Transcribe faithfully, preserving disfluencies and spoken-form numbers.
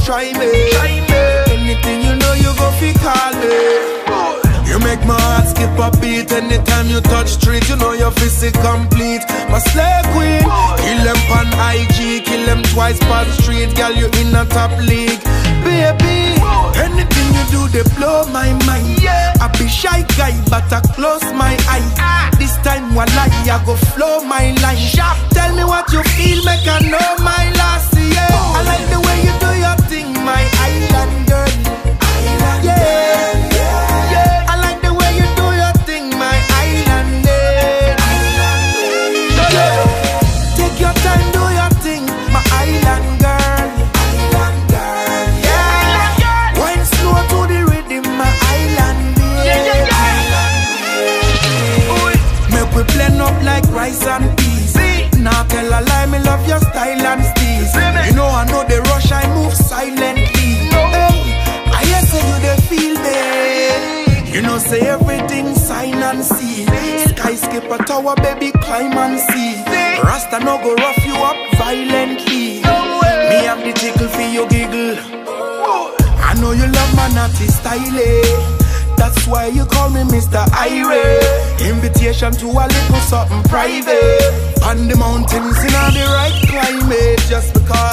try me. Anything you know, you go fi call me. You make my heart skip a beat anytime you touch street. You know your physique complete. My slave queen, kill them on I G, kill them twice per street. Girl, you in a top league, baby. Anything you do, they blow my mind. I be shy guy, but I close my eye. This time, while I go flow my line. Tell me what you feel, make I know my last. Yeah, I like the way you do your thing, my island girl. Island yeah. Girl. Like rice and peas. Now tell a lie, me love your style and steez. You know I know the rush, I move silently. Hey, I hear say you they feel me. You know say everything sign and seal. Skyscraper tower, baby, climb and see. Rasta no go rough you up violently. Me have the tickle for your giggle. I know you love my naughty style. That's why you call me Mister Ire. Invitation to a little something private. On the mountains in all the right climate. Just because